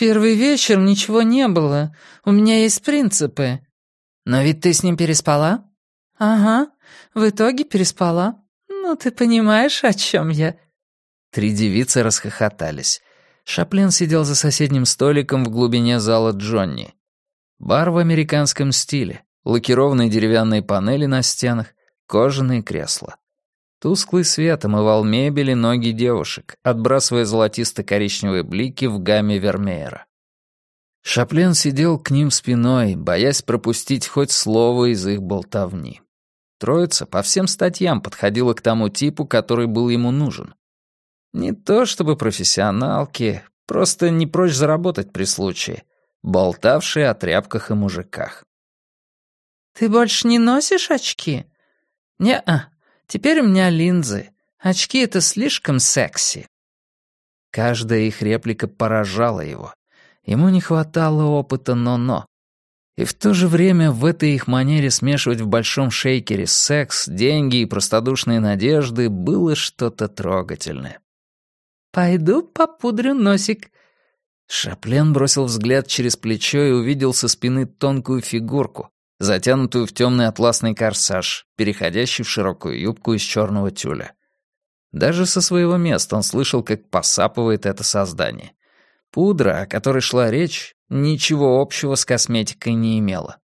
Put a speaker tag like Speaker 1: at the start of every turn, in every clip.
Speaker 1: первый вечер ничего не было. У меня есть принципы». «Но ведь ты с ним переспала?» «Ага, в итоге переспала. Ну, ты понимаешь, о чем я?» Три девицы расхохотались. Шаплин сидел за соседним столиком в глубине зала Джонни. Бар в американском стиле, лакированные деревянные панели на стенах, кожаные кресла. Тусклый свет омывал мебель и ноги девушек, отбрасывая золотисто-коричневые блики в гамме Вермеера. Шаплин сидел к ним спиной, боясь пропустить хоть слово из их болтовни. Троица по всем статьям подходила к тому типу, который был ему нужен. Не то чтобы профессионалки, просто не прочь заработать при случае, болтавшие о тряпках и мужиках. «Ты больше не носишь очки?» «Не-а, теперь у меня линзы. Очки — это слишком секси». Каждая их реплика поражала его. Ему не хватало опыта но-но. И в то же время в этой их манере смешивать в большом шейкере секс, деньги и простодушные надежды было что-то трогательное. «Пойду попудрю носик». Шаплен бросил взгляд через плечо и увидел со спины тонкую фигурку, затянутую в темный атласный корсаж, переходящий в широкую юбку из черного тюля. Даже со своего места он слышал, как посапывает это создание. Пудра, о которой шла речь, ничего общего с косметикой не имела.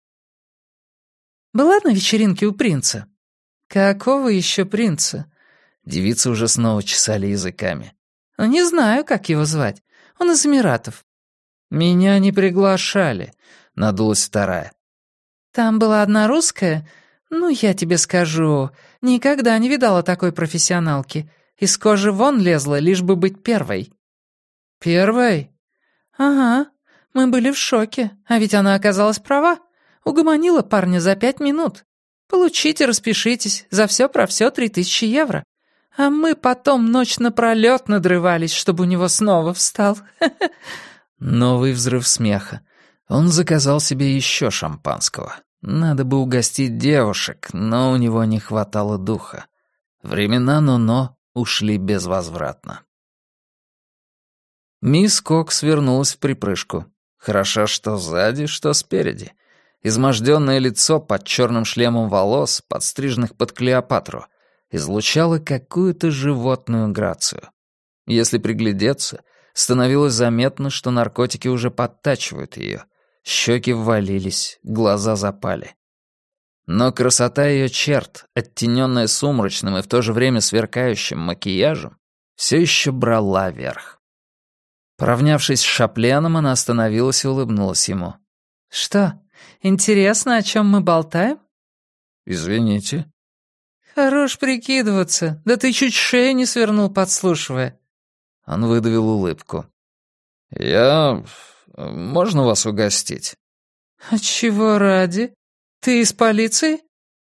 Speaker 1: «Была на вечеринке у принца?» «Какого еще принца?» Девицы уже снова чесали языками. «Не знаю, как его звать. Он из Эмиратов». «Меня не приглашали», — надулась вторая. «Там была одна русская. Ну, я тебе скажу, никогда не видала такой профессионалки. Из кожи вон лезла, лишь бы быть первой». «Первой?» «Ага, мы были в шоке, а ведь она оказалась права. Угомонила парня за 5 минут. Получите, распишитесь, за все про все 3000 евро. А мы потом ночь напролёт надрывались, чтобы у него снова встал». Новый взрыв смеха. Он заказал себе еще шампанского. Надо бы угостить девушек, но у него не хватало духа. Времена но-но ушли безвозвратно. Мисс Кокс вернулась в припрыжку. Хороша что сзади, что спереди. Изможденное лицо под черным шлемом волос, подстриженных под Клеопатру, излучало какую-то животную грацию. Если приглядеться, становилось заметно, что наркотики уже подтачивают ее. Щеки ввалились, глаза запали. Но красота ее черт, оттененная сумрачным и в то же время сверкающим макияжем, все еще брала верх. Поравнявшись с Шапленом, она остановилась и улыбнулась ему. «Что, интересно, о чем мы болтаем?» «Извините». «Хорош прикидываться. Да ты чуть шею не свернул, подслушивая». Он выдавил улыбку. Можно вас угостить?» «А чего ради? Ты из полиции?»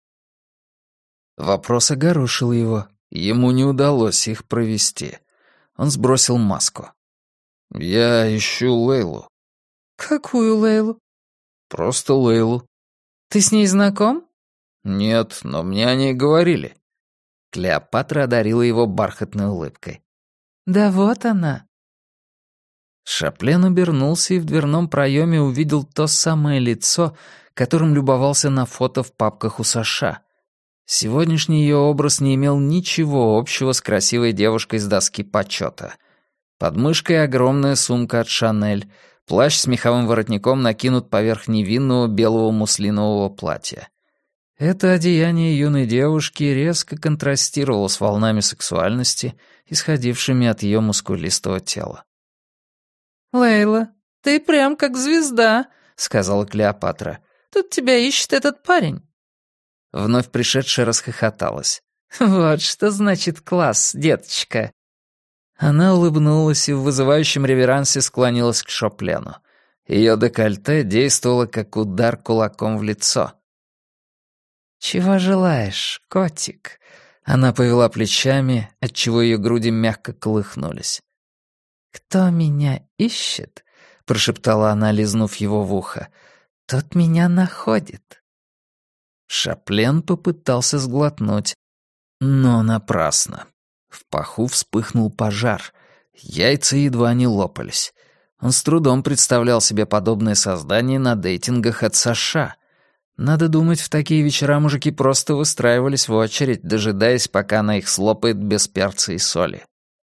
Speaker 1: Вопрос огорошил его. Ему не удалось их провести. Он сбросил маску. «Я ищу Лейлу». «Какую Лейлу?» «Просто Лейлу». «Ты с ней знаком?» «Нет, но мне о ней говорили». Клеопатра одарила его бархатной улыбкой. «Да вот она». Шаплен обернулся и в дверном проеме увидел то самое лицо, которым любовался на фото в папках у Саша. Сегодняшний ее образ не имел ничего общего с красивой девушкой с доски почета. Под мышкой огромная сумка от «Шанель», плащ с меховым воротником накинут поверх невинного белого муслинового платья. Это одеяние юной девушки резко контрастировало с волнами сексуальности, исходившими от ее мускулистого тела. «Лейла, ты прям как звезда», — сказала Клеопатра. «Тут тебя ищет этот парень». Вновь пришедшая расхохоталась. «Вот что значит класс, деточка». Она улыбнулась и в вызывающем реверансе склонилась к Шаплену. Ее декольте действовало как удар кулаком в лицо. «Чего желаешь, котик?» Она повела плечами, отчего ее груди мягко колыхнулись. «Кто меня ищет?» — прошептала она, лизнув его в ухо. «Тот меня находит». Шаплен попытался сглотнуть, но напрасно. В паху вспыхнул пожар. Яйца едва не лопались.
Speaker 2: Он с трудом представлял себе подобное создание на дейтингах от США. Надо думать, в такие вечера мужики просто выстраивались в очередь, дожидаясь, пока она их слопает без перца и соли.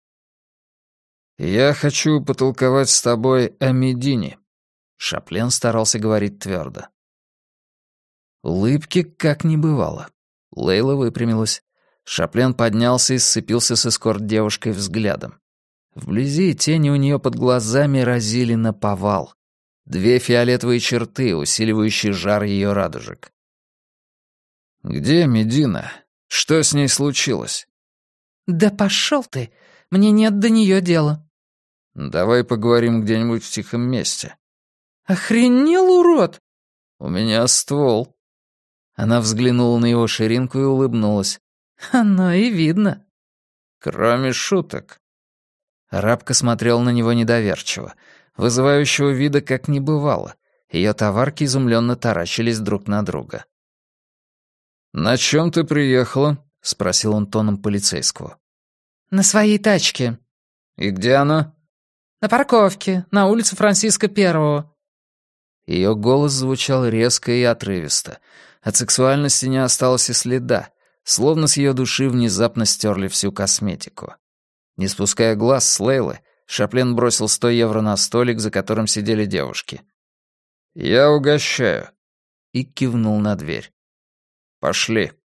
Speaker 2: «Я хочу потолковать с тобой о Медине», — Шаплен старался говорить твердо. Улыбки как не бывало. Лейла выпрямилась. Шаплен поднялся и сцепился с эскорт-девушкой взглядом. Вблизи тени у нее под глазами разили наповал. 2 фиолетовые черты, усиливающие жар ее радужек. «Где Медина? Что с ней случилось?»
Speaker 1: «Да пошел ты! Мне нет до нее дела».
Speaker 2: «Давай поговорим где-нибудь в тихом месте».
Speaker 1: «Охренел, урод!»
Speaker 2: «У меня ствол». Она взглянула на его ширинку и улыбнулась.
Speaker 1: «Оно и видно».
Speaker 2: «Кроме шуток». Арабка смотрел на него недоверчиво. Вызывающего вида как не бывало. Ее товарки изумленно таращились друг на друга. «На чем ты приехала?» — спросил он тоном полицейского.
Speaker 1: «На своей тачке».
Speaker 2: «И где она?»
Speaker 1: «На парковке, на улице Франциска Первого».
Speaker 2: Ее голос звучал резко и отрывисто. От сексуальности не осталось и следа, словно с ее души внезапно стерли всю косметику. Не спуская глаз с Лейлы, Шаплен бросил 100 евро на столик, за которым сидели девушки. «Я угощаю», и кивнул на дверь. «Пошли».